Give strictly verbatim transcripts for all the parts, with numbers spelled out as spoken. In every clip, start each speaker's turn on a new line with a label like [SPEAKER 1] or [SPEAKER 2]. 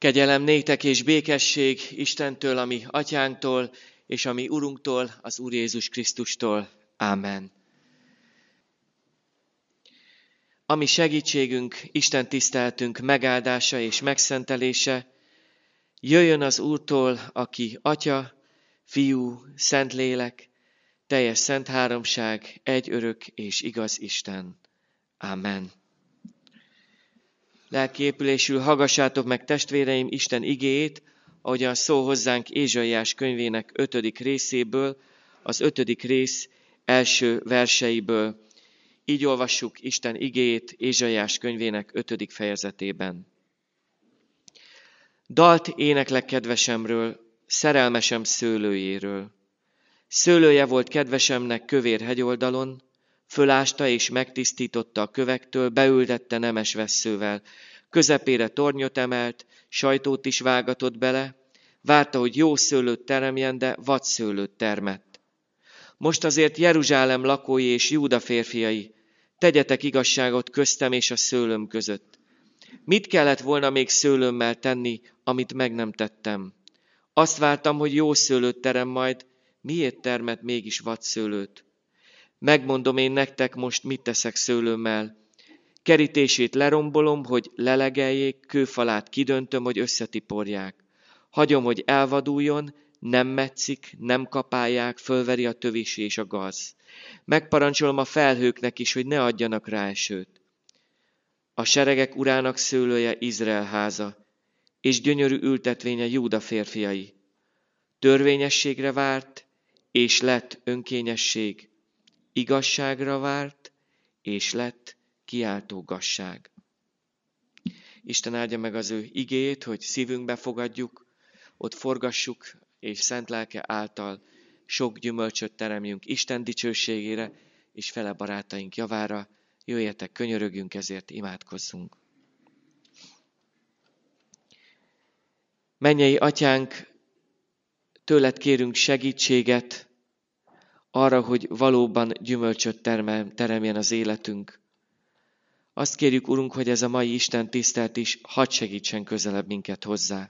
[SPEAKER 1] Kegyelem néktek és békesség Istentől, ami atyánktól, és ami Urunktól, az Úr Jézus Krisztustól. Ámen. Ami segítségünk, Isten tiszteltünk megáldása és megszentelése, jöjjön az Úrtól, aki Atya, Fiú, Szentlélek, teljes szent háromság, egy örök és igaz Isten. Ámen. Lelkiépülésül hallgassátok meg, testvéreim, Isten igéjét, ahogyan szól hozzánk Ézsaiás könyvének ötödik részéből, az ötödik rész első verseiből. Így olvassuk Isten igéjét Ézsaiás könyvének ötödik fejezetében. Dalt éneklek kedvesemről, szerelmesem szőlőjéről. Szőlője volt kedvesemnek kövér hegyoldalon, fölásta és megtisztította a kövektől, beültette nemes vesszővel, közepére tornyot emelt, sajtót is vágatott bele, várta, hogy jó szőlőt teremjen, de vadszőlőt termett. Most azért Jeruzsálem lakói és Júda férfiai, tegyetek igazságot köztem és a szőlőm között. Mit kellett volna még szőlőmmel tenni, amit meg nem tettem? Azt vártam, hogy jó szőlőt terem majd, miért termett mégis vadszőlőt? Megmondom én nektek most, mit teszek szőlőmmel. Kerítését lerombolom, hogy lelegeljék, kőfalát kidöntöm, hogy összetiporják. Hagyom, hogy elvaduljon, nem metszik, nem kapálják, fölveri a tövis és a gaz. Megparancsolom a felhőknek is, hogy ne adjanak rá esőt. A seregek urának szőlője Izrael háza, és gyönyörű ültetvénye Júda férfiai. Törvényességre várt, és lett önkényesség. Igazságra várt, és lett kiáltógasság. Isten áldja meg az ő igéjét, hogy szívünkbe fogadjuk, ott forgassuk, és szent lelke által sok gyümölcsöt teremjünk Isten dicsőségére, és fele barátaink javára. Jöjjetek, könyörögjünk, ezért imádkozzunk. Mennyei Atyánk, tőled kérünk segítséget arra, hogy valóban gyümölcsöt teremjen az életünk. Azt kérjük, Urunk, hogy ez a mai Isten tisztelt is hadd segítsen közelebb minket hozzá.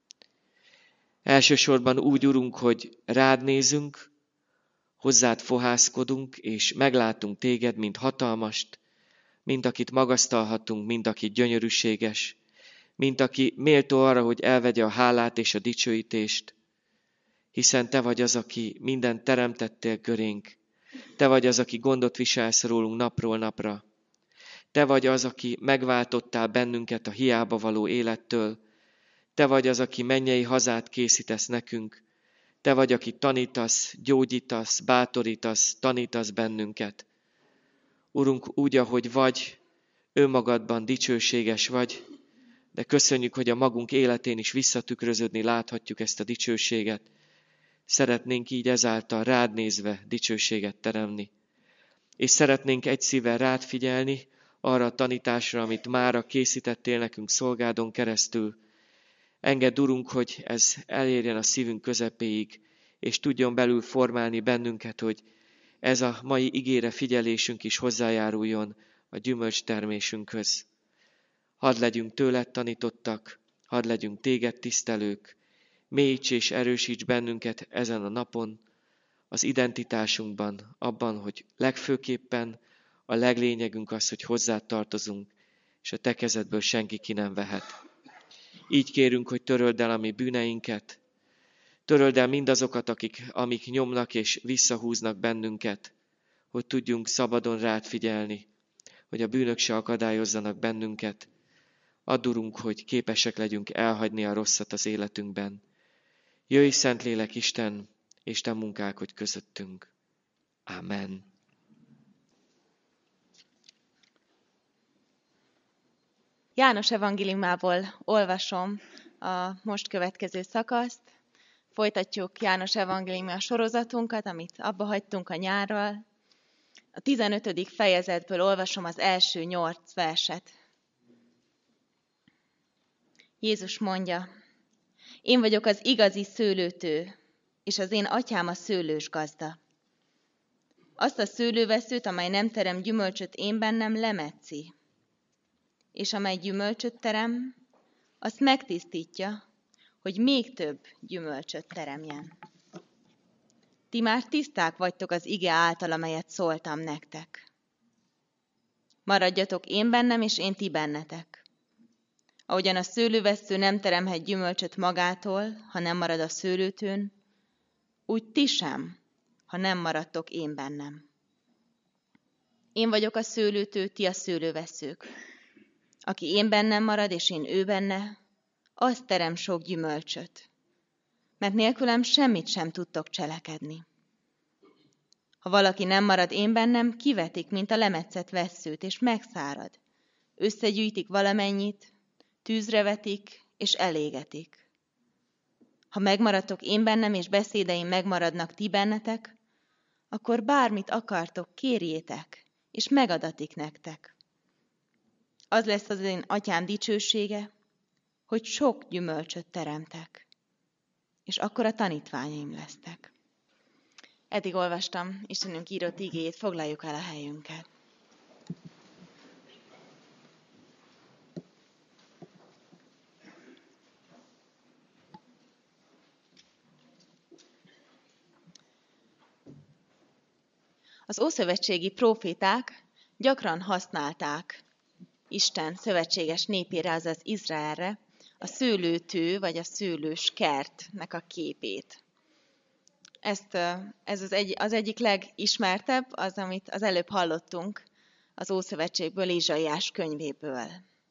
[SPEAKER 1] Elsősorban úgy, Urunk, hogy rád nézünk, hozzád fohászkodunk, és meglátunk téged, mint hatalmast, mint akit magasztalhatunk, mint aki gyönyörűséges, mint aki méltó arra, hogy elvegye a hálát és a dicsőítést, hiszen te vagy az, aki mindent teremtettél körénk. Te vagy az, aki gondot viselsz rólunk napról napra. Te vagy az, aki megváltottál bennünket a hiába való élettől. Te vagy az, aki mennyei hazát készítesz nekünk. Te vagy, aki tanítasz, gyógyítasz, bátorítasz, tanítasz bennünket. Urunk, úgy, ahogy vagy, önmagadban dicsőséges vagy, de köszönjük, hogy a magunk életén is visszatükröződni láthatjuk ezt a dicsőséget. Szeretnénk így ezáltal rád nézve dicsőséget teremni. És szeretnénk egy szívvel rád figyelni, arra a tanításra, amit mára készítettél nekünk szolgádon keresztül. Engedd, Urunk, hogy ez elérjen a szívünk közepéig, és tudjon belül formálni bennünket, hogy ez a mai igére figyelésünk is hozzájáruljon a gyümölcs termésünkhöz. Hadd legyünk tőled tanítottak, hadd legyünk téged tisztelők, mélyíts és erősíts bennünket ezen a napon, az identitásunkban, abban, hogy legfőképpen a leglényegünk az, hogy hozzád tartozunk, és a te kezedből senki ki nem vehet. Így kérünk, hogy töröld el a mi bűneinket, töröld el mindazokat, akik, amik nyomnak és visszahúznak bennünket, hogy tudjunk szabadon rád figyelni, hogy a bűnök se akadályozzanak bennünket. Add, Urunk, hogy képesek legyünk elhagyni a rosszat az életünkben. Jöjj, Szentlélek Isten, és te munkálkodj közöttünk. Ámen.
[SPEAKER 2] János evangéliumából olvasom a most következő szakaszt. Folytatjuk János evangéliuma sorozatunkat, amit abba hagytunk a nyárral. A tizenötödik fejezetből olvasom az első nyolc verset. Jézus mondja: Én vagyok az igazi szőlőtő, és az én atyám a szőlős gazda. Azt a szőlőveszőt, amely nem terem gyümölcsöt én bennem, lemetszi, és amely gyümölcsöt terem, azt megtisztítja, hogy még több gyümölcsöt teremjen. Ti már tiszták vagytok az ige által, amelyet szóltam nektek. Maradjatok én bennem, és én ti bennetek. Ahogyan a szőlővessző nem teremhet gyümölcsöt magától, ha nem marad a szőlőtőn, úgy ti sem, ha nem maradtok én bennem. Én vagyok a szőlőtő, ti a szőlővesszők. Aki én bennem marad, és én ő benne, az terem sok gyümölcsöt. Mert nélkülem semmit sem tudtok cselekedni. Ha valaki nem marad én bennem, kivetik, mint a lemetszett vesszőt, és megszárad. Összegyűjtik valamennyit, tűzre vetik, és elégetik. Ha megmaradtok én bennem, és beszédeim megmaradnak ti bennetek, akkor bármit akartok, kérjétek, és megadatik nektek. Az lesz az én atyám dicsősége, hogy sok gyümölcsöt teremtek, és akkor a tanítványaim lesztek. Eddig olvastam Istenünk írott igéjét, foglaljuk el a helyünket. Az ószövetségi próféták gyakran használták Isten szövetséges népére, azaz Izraelre, a szőlőtő vagy a szőlős kertnek a képét. Ezt, ez az, egy, az egyik legismertebb, az, amit az előbb hallottunk az Ószövetségből, Ézsaiás könyvéből.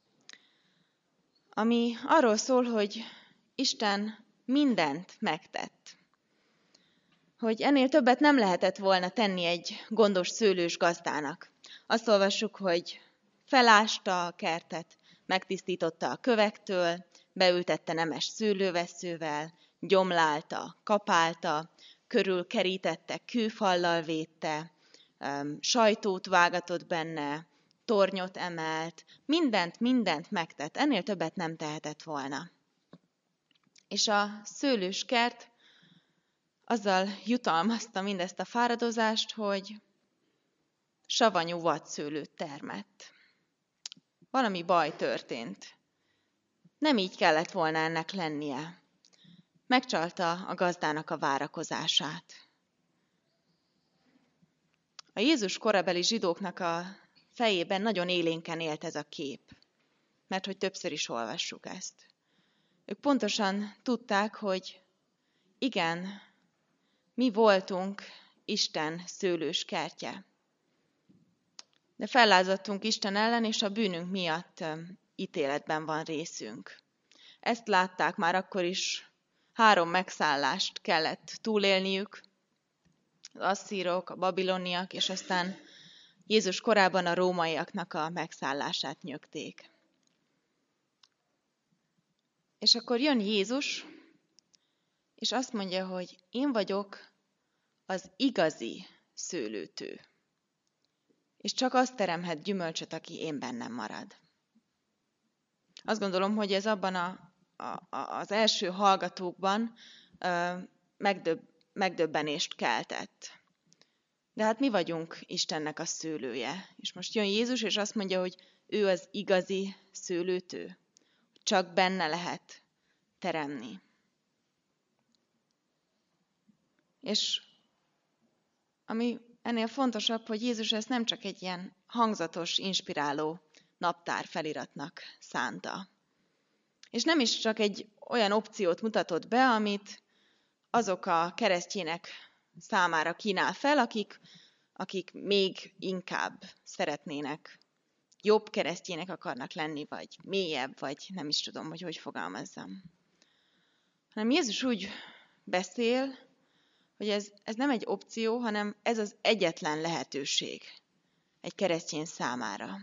[SPEAKER 2] Ami arról szól, hogy Isten mindent megtett. Hogy ennél többet nem lehetett volna tenni egy gondos szőlős gazdának. Azt olvassuk, hogy felásta a kertet, megtisztította a kövektől, beültette nemes szőlővesszővel, gyomlálta, kapálta, körül kerítette, kőfallal védte, sajtót vágatott benne, tornyot emelt, mindent, mindent megtett. Ennél többet nem tehetett volna. És a szőlős kert azzal jutalmazta mindezt a fáradozást, hogy savanyú vadszőlőt termett. Valami baj történt. Nem így kellett volna ennek lennie. Megcsalta a gazdának a várakozását. A Jézus korabeli zsidóknak a fejében nagyon élénken élt ez a kép, mert hogy többször is olvassuk ezt. Ők pontosan tudták, hogy igen, mi voltunk Isten szőlős kertje. De fellázadtunk Isten ellen, és a bűnünk miatt ítéletben van részünk. Ezt látták már akkor is, három megszállást kellett túlélniük, az asszírok, a babiloniak, és aztán Jézus korában a rómaiaknak a megszállását nyögték. És akkor jön Jézus, és azt mondja, hogy én vagyok az igazi szőlőtő. És csak azt teremhet gyümölcsöt, aki én bennem marad. Azt gondolom, hogy ez abban a, a, az első hallgatókban ö, megdöbb, megdöbbenést keltett. De hát mi vagyunk Istennek a szőlője. És most jön Jézus, és azt mondja, hogy ő az igazi szőlőtő. Csak benne lehet teremni. És ami ennél fontosabb, hogy Jézus ezt nem csak egy ilyen hangzatos, inspiráló naptár feliratnak szánta. És nem is csak egy olyan opciót mutatott be, amit azok a keresztjének számára kínál fel, akik, akik még inkább szeretnének, jobb keresztjének akarnak lenni, vagy mélyebb, vagy nem is tudom, hogy hogy fogalmazzam. Hanem Jézus úgy beszél, hogy ez, ez nem egy opció, hanem ez az egyetlen lehetőség egy keresztény számára.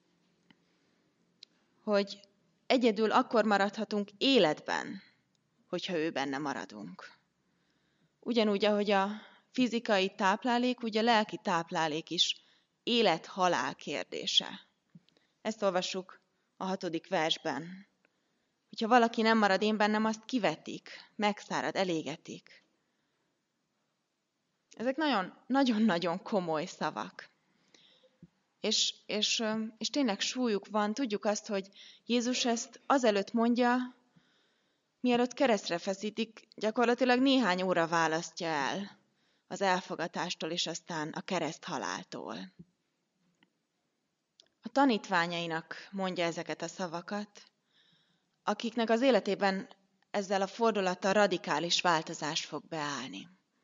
[SPEAKER 2] Hogy egyedül akkor maradhatunk életben, hogyha ő benne maradunk. Ugyanúgy, ahogy a fizikai táplálék, úgy a lelki táplálék is élet-halál kérdése. Ezt olvassuk a hatodik versben. Hogyha valaki nem marad én bennem, azt kivetik, megszárad, elégetik. Ezek nagyon-nagyon komoly szavak. És, és, és tényleg súlyuk van, tudjuk azt, hogy Jézus ezt azelőtt mondja, mielőtt keresztre feszítik, gyakorlatilag néhány óra választja el az elfogatástól és aztán a kereszthaláltól. A tanítványainak mondja ezeket a szavakat, akiknek az életében ezzel a fordulattal radikális változás fog beállni.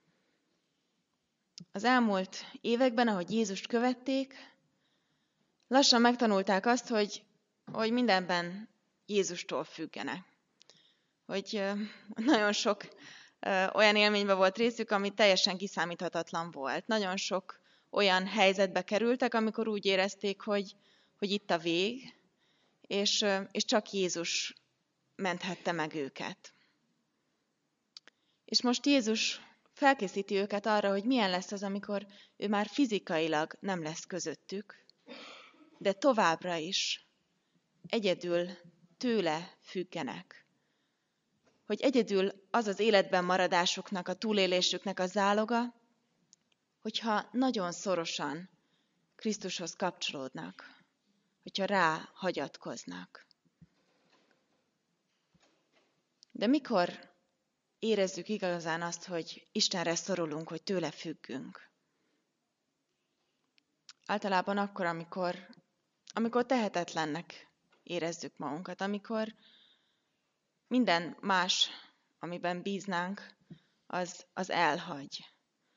[SPEAKER 2] Az elmúlt években, ahogy Jézust követték, lassan megtanulták azt, hogy, hogy mindenben Jézustól függenek. Hogy nagyon sok olyan élményben volt részük, ami teljesen kiszámíthatatlan volt. Nagyon sok olyan helyzetbe kerültek, amikor úgy érezték, hogy, hogy itt a vég, és, és csak Jézus menthette meg őket. És most Jézus felkészíti őket arra, hogy milyen lesz az, amikor ő már fizikailag nem lesz közöttük, de továbbra is egyedül tőle függenek. Hogy egyedül az az életben maradásuknak, a túlélésüknek a záloga, hogyha nagyon szorosan Krisztushoz kapcsolódnak, hogyha rá hagyatkoznak. De mikor érezzük igazán azt, hogy Istenre szorulunk, hogy tőle függünk? Általában akkor, amikor, amikor tehetetlennek érezzük magunkat, amikor minden más, amiben bíznánk, az, az elhagy.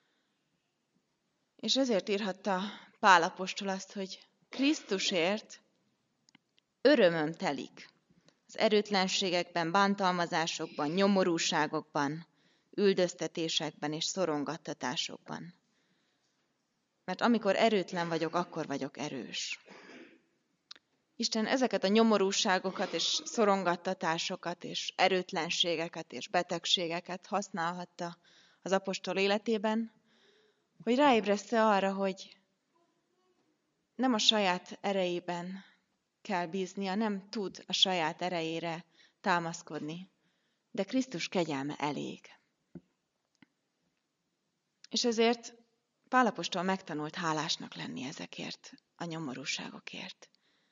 [SPEAKER 2] És ezért írhatta Pál apostol azt, hogy Krisztusért örömöm telik az erőtlenségekben, bántalmazásokban, nyomorúságokban, üldöztetésekben és szorongattatásokban. Mert amikor erőtlen vagyok, akkor vagyok erős. Isten ezeket a nyomorúságokat és szorongattatásokat és erőtlenségeket és betegségeket használhatta az apostol életében, hogy ráébressze arra, hogy nem a saját erejében kell bíznia, nem tud a saját erejére támaszkodni, de Krisztus kegyelme elég. És ezért Pál apostol megtanult hálásnak lenni ezekért a nyomorúságokért.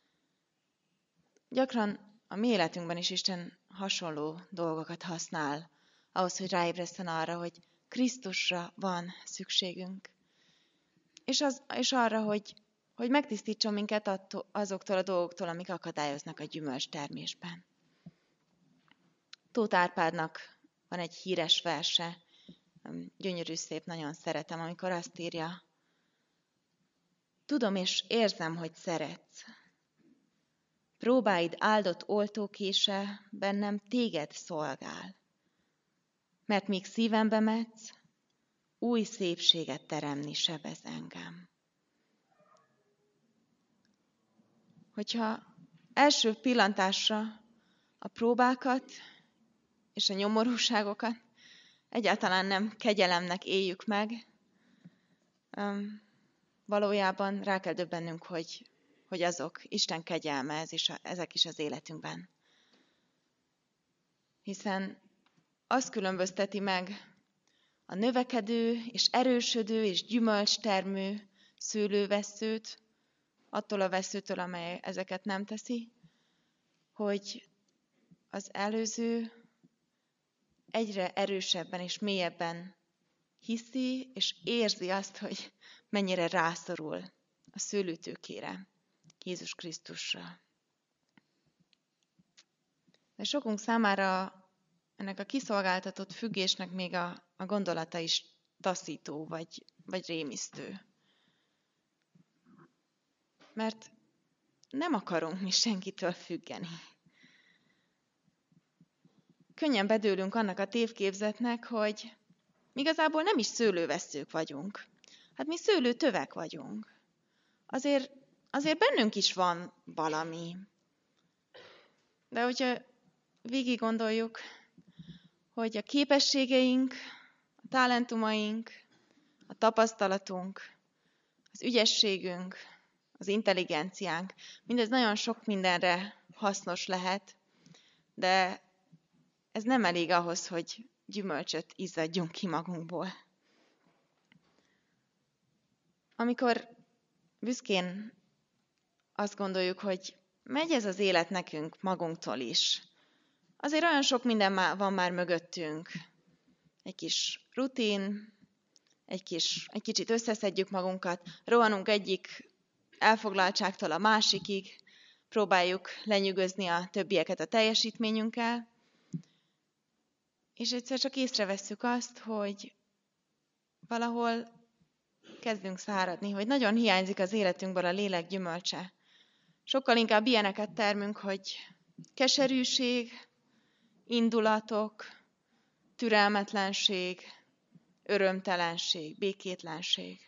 [SPEAKER 2] Gyakran a mi életünkben is Isten hasonló dolgokat használ, ahhoz, hogy ráébreszten arra, hogy Krisztusra van szükségünk. És, az, és arra, hogy, hogy megtisztítson minket attól, azoktól a dolgoktól, amik akadályoznak a gyümölcs termésben. Tóth Árpádnak van egy híres verse, gyönyörű szép, nagyon szeretem, amikor azt írja: tudom és érzem, hogy szeretsz. Próbáid áldott oltókése bennem téged szolgál. Mert míg szívembe metsz, új szépséget teremni sebez engem. Hogyha első pillantásra a próbákat és a nyomorúságokat egyáltalán nem kegyelemnek éljük meg, valójában rá kell döbbennünk, hogy, hogy azok Isten kegyelme, ez is a, ezek is az életünkben. Hiszen az különbözteti meg a növekedő és erősödő és gyümölcstermő szőlővesszőt attól a vesszőtől, amely ezeket nem teszi, hogy az előző egyre erősebben és mélyebben hiszi és érzi azt, hogy mennyire rászorul a szőlőtőkére, Jézus Krisztusra. De sokunk számára ennek a kiszolgáltatott függésnek még a, a gondolata is taszító vagy, vagy rémisztő. Mert nem akarunk mi senkitől függeni. Könnyen bedőlünk annak a tévképzetnek, hogy igazából nem is szőlővesszők vagyunk. Hát mi szőlőtövek vagyunk. Azért, azért bennünk is van valami. De hogyha végig gondoljuk, hogy a képességeink, a talentumaink, a tapasztalatunk, az ügyességünk, az intelligenciánk, mindez nagyon sok mindenre hasznos lehet, de ez nem elég ahhoz, hogy gyümölcsöt izzadjunk ki magunkból. Amikor büszkén azt gondoljuk, hogy megy ez az élet nekünk magunktól is. Azért olyan sok minden van már mögöttünk. Egy kis rutin, egy, kis, egy kicsit összeszedjük magunkat, rohanunk egyik elfoglaltságtól a másikig, próbáljuk lenyűgözni a többieket a teljesítményünkkel, és egyszer csak észrevesszük azt, hogy valahol kezdünk száradni, hogy nagyon hiányzik az életünkből a lélek gyümölcse. Sokkal inkább ilyeneket termünk, hogy keserűség, indulatok, türelmetlenség, örömtelenség, békétlenség.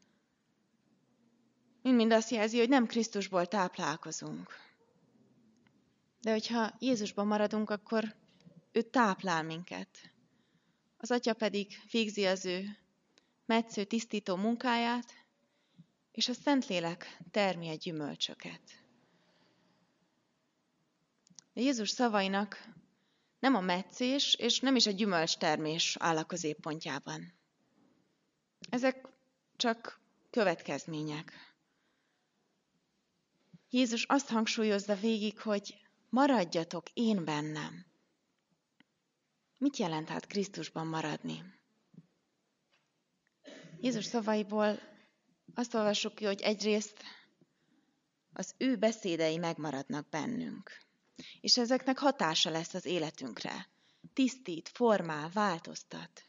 [SPEAKER 2] Mind-mind azt jelzi, hogy nem Krisztusból táplálkozunk. De hogyha Jézusban maradunk, akkor ő táplál minket. Az Atya pedig végzi az ő metsző, tisztító munkáját, és a Szentlélek termi a gyümölcsöket. De Jézus szavainak nem a metszés, és nem is a gyümölcstermés áll a középpontjában. Ezek csak következmények. Jézus azt hangsúlyozza végig, hogy maradjatok én bennem. Mit jelent hát Krisztusban maradni? Jézus szavaiból azt olvassuk ki, hogy egyrészt az ő beszédei megmaradnak bennünk, és ezeknek hatása lesz az életünkre. Tisztít, formál, változtat,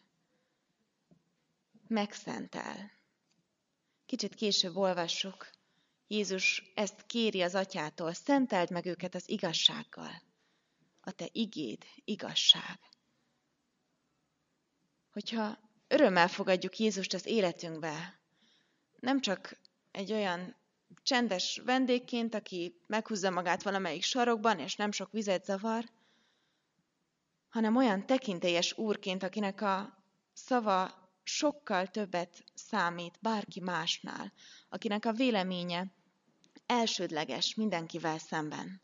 [SPEAKER 2] megszentel. Kicsit később olvassuk, Jézus ezt kéri az Atyától, szenteld meg őket az igazsággal. A te igéd igazság. Hogyha örömmel fogadjuk Jézust az életünkbe, nem csak egy olyan csendes vendégként, aki meghúzza magát valamelyik sarokban, és nem sok vizet zavar, hanem olyan tekintélyes úrként, akinek a szava sokkal többet számít bárki másnál, akinek a véleménye elsődleges mindenkivel szemben.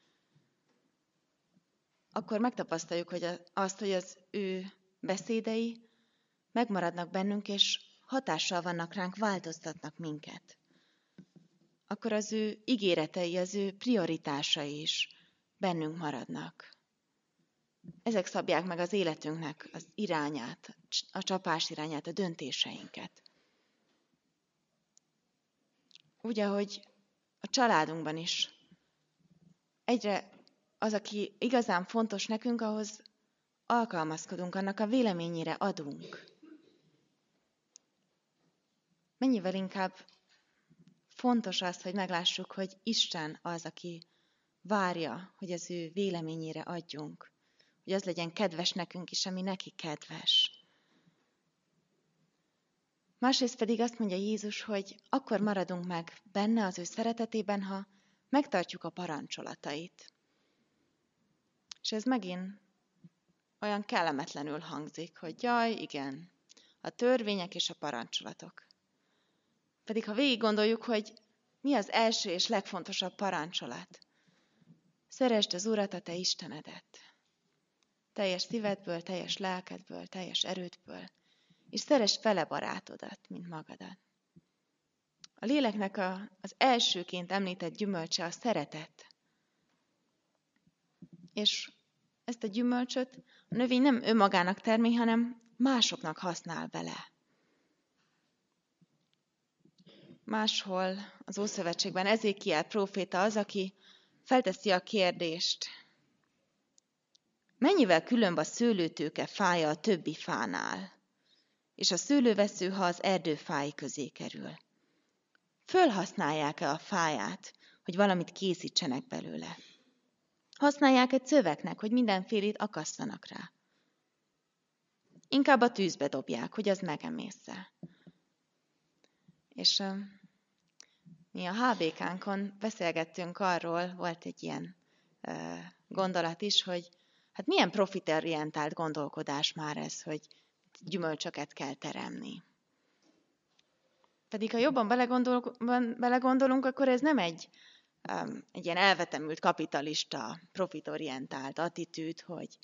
[SPEAKER 2] Akkor megtapasztaljuk hogy azt, hogy az ő beszédei megmaradnak bennünk, és hatással vannak ránk, változtatnak minket. Akkor az ő ígéretei, az ő prioritásai is bennünk maradnak. Ezek szabják meg az életünknek az irányát, a csapás irányát, a döntéseinket. Úgy, ahogy a családunkban is egyre az, aki igazán fontos nekünk, ahhoz alkalmazkodunk, annak a véleményére adunk. Mennyivel inkább fontos az, hogy meglássuk, hogy Isten az, aki várja, hogy az ő véleményére adjunk. Hogy az legyen kedves nekünk is, ami neki kedves. Másrészt pedig azt mondja Jézus, hogy akkor maradunk meg benne az ő szeretetében, ha megtartjuk a parancsolatait. És ez megint olyan kellemetlenül hangzik, hogy jaj, igen, a törvények és a parancsolatok. Pedig ha végig gondoljuk, hogy mi az első és legfontosabb parancsolat. Szeresd az Urat, a te Istenedet. Teljes szívedből, teljes lelkedből, teljes erődből. És szeresd fele barátodat, mint magadat. A léleknek a, az elsőként említett gyümölcse a szeretet. És ezt a gyümölcsöt a növény nem önmagának termi, hanem másoknak használ bele. Máshol az Ószövetségben Ezékiel próféta az, aki felteszi a kérdést. Mennyivel különb a szőlőtőke fája a többi fánál, és a szőlővesző, ha az erdőfái közé kerül? Fölhasználják-e a fáját, hogy valamit készítsenek belőle? Használják-e cöveknek, hogy mindenfélét akasszanak rá? Inkább a tűzbe dobják, hogy az megemészze. És uh, mi a há bé ká-nkon beszélgettünk arról, volt egy ilyen uh, gondolat is, hogy hát milyen profitorientált gondolkodás már ez, hogy gyümölcsöket kell teremni. Pedig ha jobban belegondol, belegondolunk, akkor ez nem egy, um, egy ilyen elvetemült kapitalista, profitorientált attitűd, hogy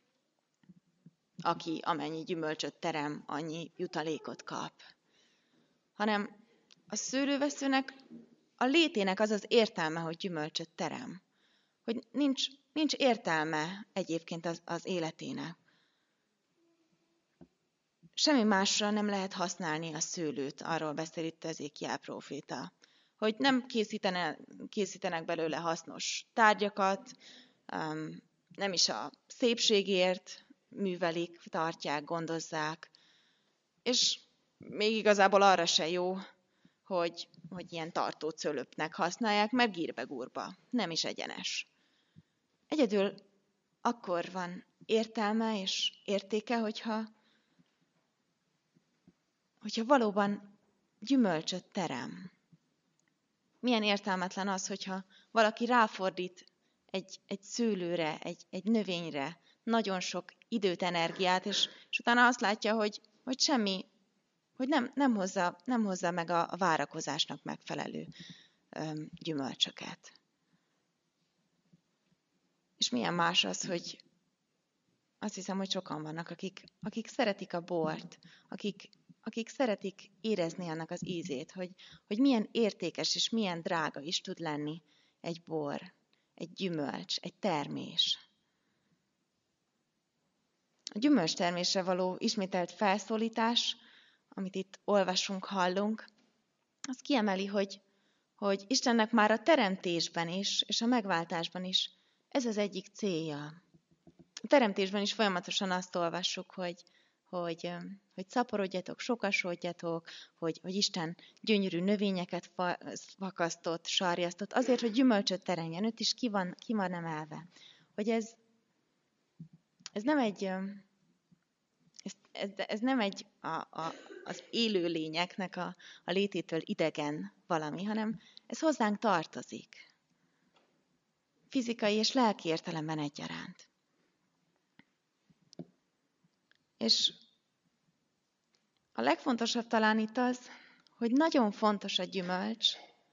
[SPEAKER 2] aki amennyi gyümölcsöt terem, annyi jutalékot kap. Hanem a szőlőveszőnek a létének az az értelme, hogy gyümölcsöt terem. Hogy nincs, nincs értelme egyébként az, az életének. Semmi másra nem lehet használni a szőlőt, arról beszél itt Ezékiel próféta. Hogy nem készítene, készítenek belőle hasznos tárgyakat, um, nem is a szépségért művelik, tartják, gondozzák, és még igazából arra se jó, hogy, hogy ilyen tartó cölöpnek használják, mert gírbe-gurba, nem is egyenes. Egyedül akkor van értelme és értéke, hogyha, hogyha valóban gyümölcsöt terem. Milyen értelmetlen az, hogyha valaki ráfordít egy, egy szőlőre, egy, egy növényre nagyon sok időt, energiát, és, és utána azt látja, hogy, hogy semmi, hogy nem, nem, hozza, nem hozza meg a, a várakozásnak megfelelő öm, gyümölcsöket. És milyen más az, hogy azt hiszem, hogy sokan vannak, akik, akik szeretik a bort, akik, akik szeretik érezni annak az ízét, hogy, hogy milyen értékes és milyen drága is tud lenni egy bor, egy gyümölcs, egy termés. A gyümölcstermésre való ismételt felszólítás, amit itt olvasunk, hallunk, az kiemeli, hogy, hogy Istennek már a teremtésben is, és a megváltásban is ez az egyik célja. A teremtésben is folyamatosan azt olvassuk, hogy, hogy, hogy szaporodjatok, sokasodjatok, hogy, hogy Isten gyönyörű növényeket fakasztott, sarjasztott, azért, hogy gyümölcsöt teremjen, őt is ki van, ki van emelve. Hogy ez, ez nem egy, ez, ez, ez nem egy a, a, az élő lényeknek a, a lététől idegen valami, hanem ez hozzánk tartozik. Fizikai és lelki értelemben egyaránt. És a legfontosabb talán itt az, hogy nagyon fontos a gyümölcs,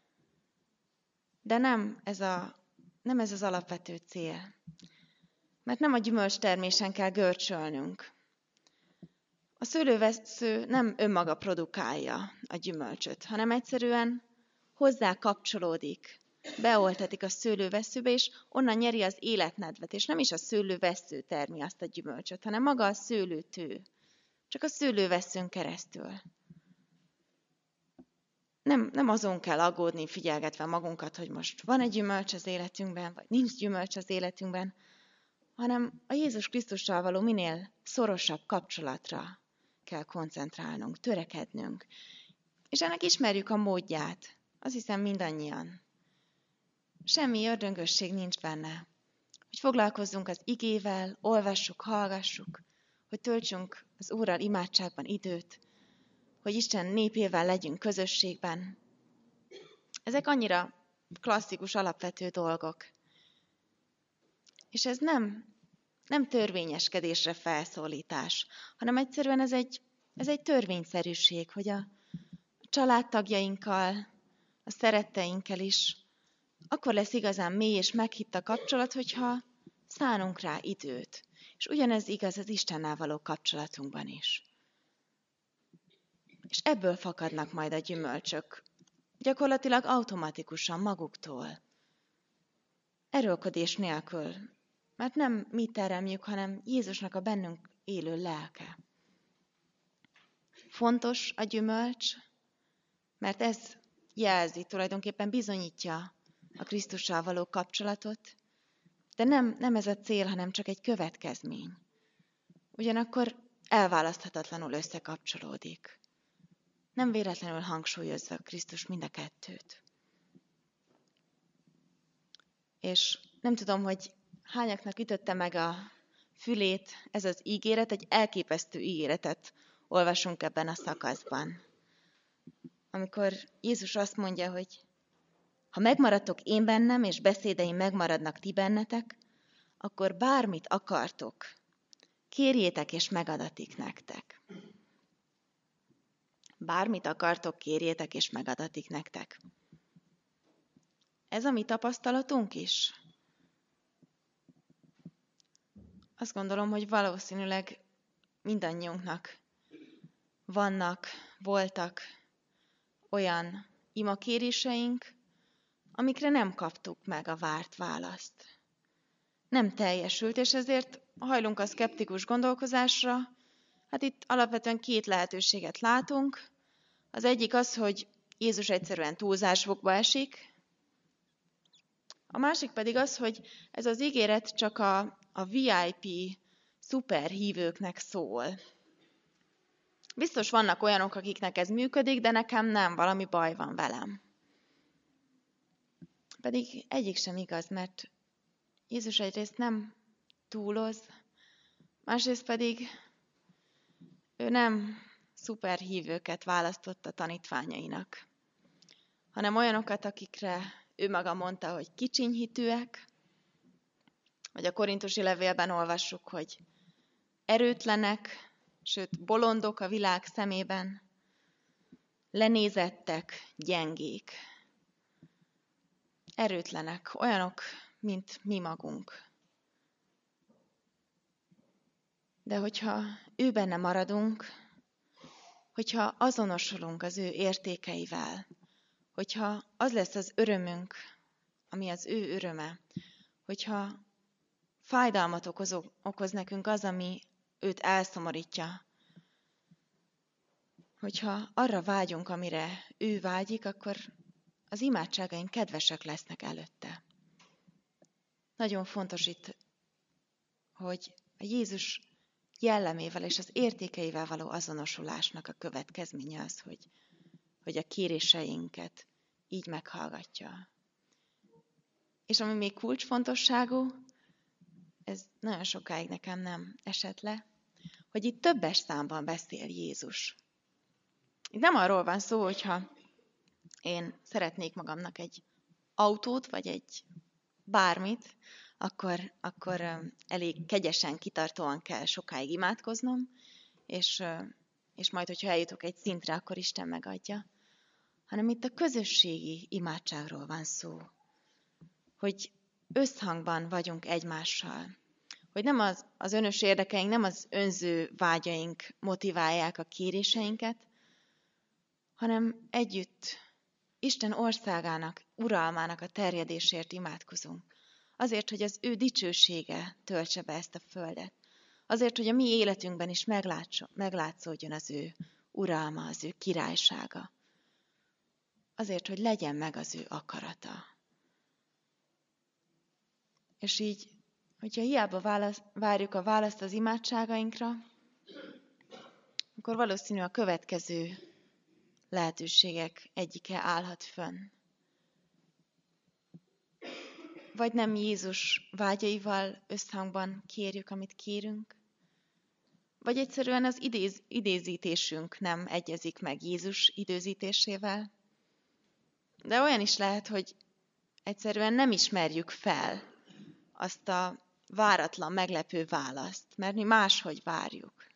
[SPEAKER 2] de nem ez, a, nem ez az alapvető cél. Mert nem a gyümölcs termésen kell görcsölnünk. A szőlővesző nem önmaga produkálja a gyümölcsöt, hanem egyszerűen hozzá kapcsolódik, beoltatik a szőlőveszőbe, és onnan nyeri az életnedvet. És nem is a szőlővesző termi azt a gyümölcsöt, hanem maga a szőlőtő. Csak a szőlőveszőn keresztül. Nem, nem azon kell aggódni, figyelgetve magunkat, hogy most van egy gyümölcs az életünkben, vagy nincs gyümölcs az életünkben, hanem a Jézus Krisztussal való minél szorosabb kapcsolatra kell koncentrálnunk, törekednünk. És ennek ismerjük a módját. Azt hiszem mindannyian. Semmi ördöngösség nincs benne. Hogy foglalkozzunk az igével, olvassuk, hallgassuk, hogy töltsünk az Úrral imádságban időt, hogy Isten népével legyünk közösségben. Ezek annyira klasszikus, alapvető dolgok. És ez nem, nem törvényeskedésre felszólítás, hanem egyszerűen ez egy, ez egy törvényszerűség, hogy a családtagjainkkal, a szeretteinkkel is akkor lesz igazán mély és meghitt a kapcsolat, hogyha szánunk rá időt. És ugyanez igaz az Istennel való kapcsolatunkban is. És ebből fakadnak majd a gyümölcsök, gyakorlatilag automatikusan maguktól. Erőlködés nélkül, mert nem mi teremjük, hanem Jézusnak a bennünk élő lelke. Fontos a gyümölcs, mert ez jelzi, tulajdonképpen bizonyítja a Krisztussal való kapcsolatot, de nem, nem ez a cél, hanem csak egy következmény. Ugyanakkor elválaszthatatlanul összekapcsolódik. Nem véletlenül hangsúlyozza Krisztus mind a kettőt. És nem tudom, hogy hányaknak ütötte meg a fülét ez az ígéret, egy elképesztő ígéretet olvasunk ebben a szakaszban. Amikor Jézus azt mondja, hogy ha megmaradtok én bennem, és beszédeim megmaradnak ti bennetek, akkor bármit akartok, kérjétek, és megadatik nektek. Bármit akartok, kérjétek, és megadatik nektek. Ez a mi tapasztalatunk is? Azt gondolom, hogy valószínűleg mindannyiunknak vannak, voltak olyan imakéréseink, amikre nem kaptuk meg a várt választ. Nem teljesült, és ezért hajlunk a szkeptikus gondolkozásra. Hát itt alapvetően két lehetőséget látunk. Az egyik az, hogy Jézus egyszerűen túlzásokba esik. A másik pedig az, hogy ez az ígéret csak a, a vé i pé szuperhívőknek szól. Biztos vannak olyanok, akiknek ez működik, de nekem nem, valami baj van velem. Pedig egyik sem igaz, mert Jézus egyrészt nem túloz, másrészt pedig ő nem szuperhívőket választott a tanítványainak, hanem olyanokat, akikre ő maga mondta, hogy kicsinyhitűek, vagy a korintusi levélben olvassuk, hogy erőtlenek, sőt bolondok a világ szemében, lenézettek, gyengék. Erőtlenek, olyanok, mint mi magunk. De hogyha ő benne maradunk, hogyha azonosulunk az ő értékeivel, hogyha az lesz az örömünk, ami az ő öröme, hogyha fájdalmat okoz, okoz nekünk az, ami őt elszomorítja, hogyha arra vágyunk, amire ő vágyik, akkor az imádságaink kedvesek lesznek előtte. Nagyon fontos itt, hogy a Jézus jellemével és az értékeivel való azonosulásnak a következménye az, hogy, hogy a kéréseinket így meghallgatja. És ami még kulcsfontosságú, ez nagyon sokáig nekem nem esett le, hogy itt többes számban beszél Jézus. Itt nem arról van szó, hogyha én szeretnék magamnak egy autót, vagy egy bármit, akkor, akkor elég kegyesen, kitartóan kell sokáig imádkoznom, és, és majd, hogyha eljutok egy szintre, akkor Isten megadja. Hanem itt a közösségi imádságról van szó, hogy összhangban vagyunk egymással, hogy nem az, az önös érdekeink, nem az önző vágyaink motiválják a kéréseinket, hanem együtt Isten országának, uralmának a terjedésért imádkozunk. Azért, hogy az ő dicsősége töltse be ezt a földet. Azért, hogy a mi életünkben is meglátszódjon az ő uralma, az ő királysága. Azért, hogy legyen meg az ő akarata. És így, hogyha hiába válasz, várjuk a választ az imádságainkra, akkor valószínű a következő lehetőségek egyike állhat fönn. Vagy nem Jézus vágyaival összhangban kérjük, amit kérünk, vagy egyszerűen az idéz, idézítésünk nem egyezik meg Jézus időzítésével. De olyan is lehet, hogy egyszerűen nem ismerjük fel azt a váratlan, meglepő választ, mert mi máshogy várjuk.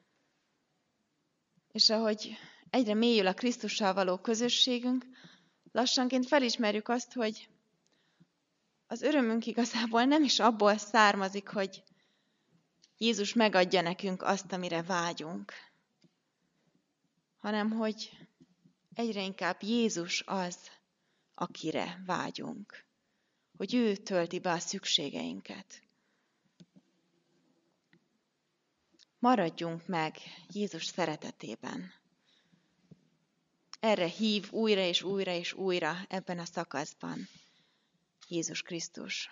[SPEAKER 2] És ahogy egyre mélyül a Krisztussal való közösségünk, lassanként felismerjük azt, hogy az örömünk igazából nem is abból származik, hogy Jézus megadja nekünk azt, amire vágyunk, hanem hogy egyre inkább Jézus az, akire vágyunk, hogy ő tölti be a szükségeinket. Maradjunk meg Jézus szeretetében. Erre hív újra és újra és újra ebben a szakaszban Jézus Krisztus.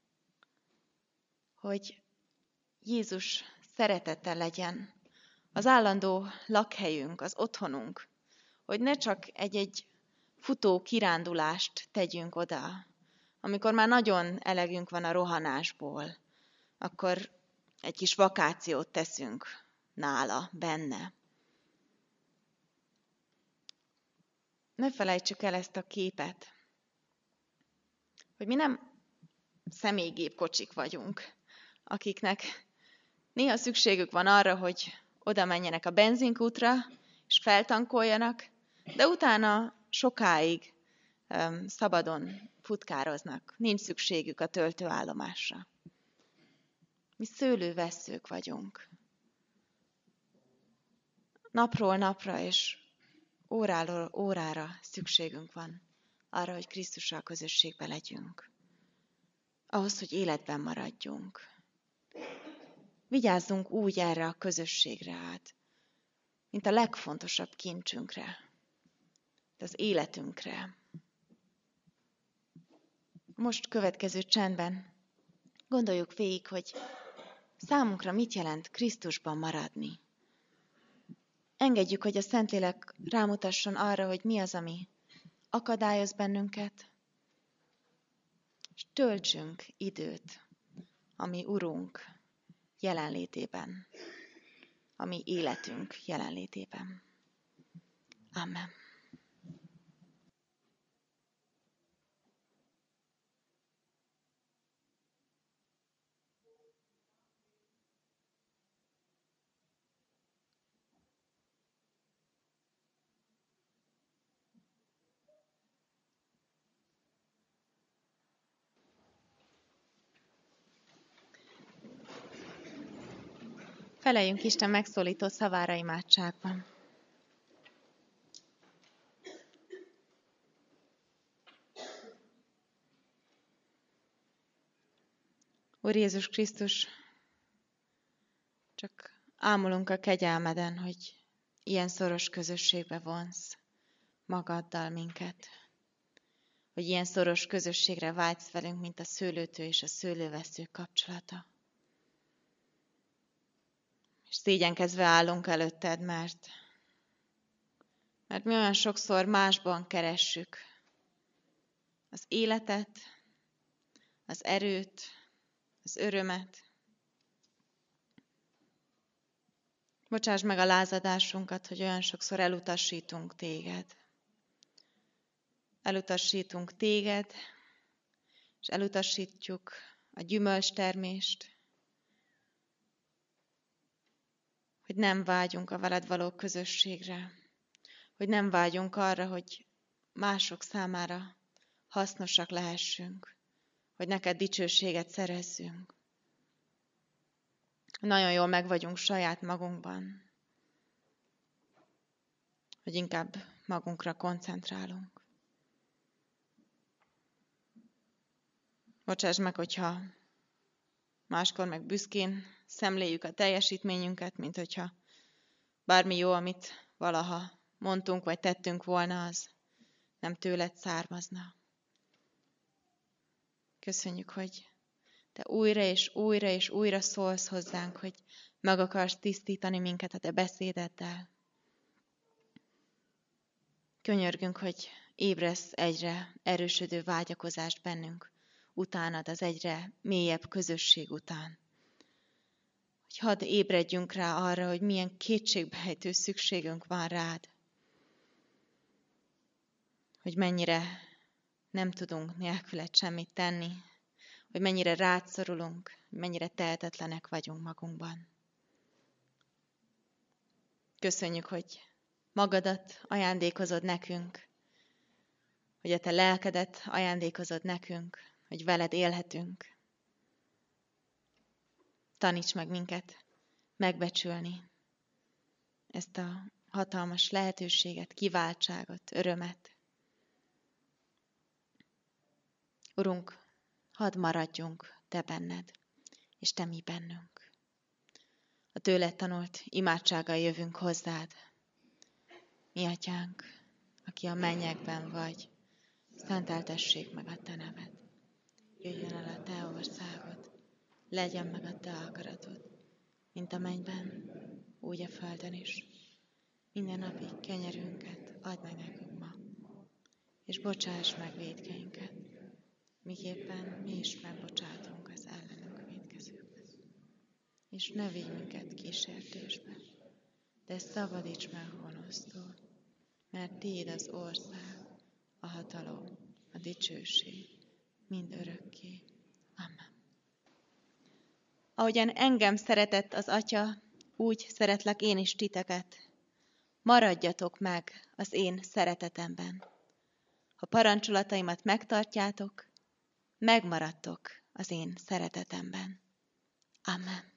[SPEAKER 2] Hogy Jézus szeretete legyen az állandó lakhelyünk, az otthonunk, hogy ne csak egy-egy futó kirándulást tegyünk oda, amikor már nagyon elegünk van a rohanásból, akkor egy kis vakációt teszünk nála, benne. Ne felejtsük el ezt a képet, hogy mi nem személygépkocsik vagyunk, akiknek néha szükségük van arra, hogy oda menjenek a benzinkútra, és feltankoljanak, de utána sokáig um, szabadon futkároznak. Nincs szükségük a töltőállomásra. Mi szőlővesszők vagyunk. Napról napra és óráról órára szükségünk van arra, hogy Krisztussal közösségben legyünk. Ahhoz, hogy életben maradjunk. Vigyázzunk úgy erre a közösségre át, mint a legfontosabb kincsünkre, az életünkre. Most következő csendben gondoljuk végig, hogy számunkra mit jelent Krisztusban maradni. Engedjük, hogy a Szentlélek rámutasson arra, hogy mi az, ami akadályoz bennünket, és töltsünk időt a mi Urunk jelenlétében, a mi életünk jelenlétében. Amen. Feleljünk Isten megszólító szavára imádságban. Úr Jézus Krisztus, csak ámulunk a kegyelmeden, hogy ilyen szoros közösségbe vonsz magaddal minket. Hogy ilyen szoros közösségre vágysz velünk, mint a szőlőtő és a szőlővesző kapcsolata. És szégyenkezve állunk előtted, mert, mert mi olyan sokszor másban keressük az életet, az erőt, az örömet. Bocsáss meg a lázadásunkat, hogy olyan sokszor elutasítunk téged. Elutasítunk téged, és elutasítjuk a gyümölcstermést, hogy nem vágyunk a veled való közösségre, hogy nem vágyunk arra, hogy mások számára hasznosak lehessünk, hogy neked dicsőséget szerezzünk. Nagyon jól meg vagyunk saját magunkban, hogy inkább magunkra koncentrálunk. Bocsáss meg, hogyha máskor meg büszkén szemléljük a teljesítményünket, mint hogyha bármi jó, amit valaha mondtunk vagy tettünk volna, az nem tőled származna. Köszönjük, hogy te újra és újra és újra szólsz hozzánk, hogy meg akarsz tisztítani minket a te beszédeddel. Könyörgünk, hogy ébresz egyre erősödő vágyakozást bennünk, utánad az egyre mélyebb közösség után. Hogy hadd ébredjünk rá arra, hogy milyen kétségbehejtő szükségünk van rád. Hogy mennyire nem tudunk nélküled semmit tenni, hogy mennyire rád szorulunk, mennyire tehetetlenek vagyunk magunkban. Köszönjük, hogy magadat ajándékozod nekünk, hogy a te lelkedet ajándékozod nekünk, hogy veled élhetünk. Taníts meg minket megbecsülni ezt a hatalmas lehetőséget, kiváltságot, örömet. Urunk, hadd maradjunk te benned, és te mi bennünk. A tőled tanult imádsággal jövünk hozzád. Mi atyánk, aki a mennyekben vagy, szenteltessék meg a te neved. Jöjjön el a te országod, legyen meg a te akaratod, mint a mennyben, úgy a földön is. Minden napi kenyerünket add meg nekünk ma, és bocsáss meg vétkeinket, miképpen mi is megbocsátunk az ellenünk vétkezőknek. És ne vigy minket kísértésbe, de szabadíts meg a gonosztól, mert tiéd az ország, a hatalom, a dicsőség, mind örökké. Amen. Ahogyan engem szeretett az Atya, úgy szeretlek én is titeket. Maradjatok meg az én szeretetemben. Ha parancsolataimat megtartjátok, megmaradtok az én szeretetemben. Amen.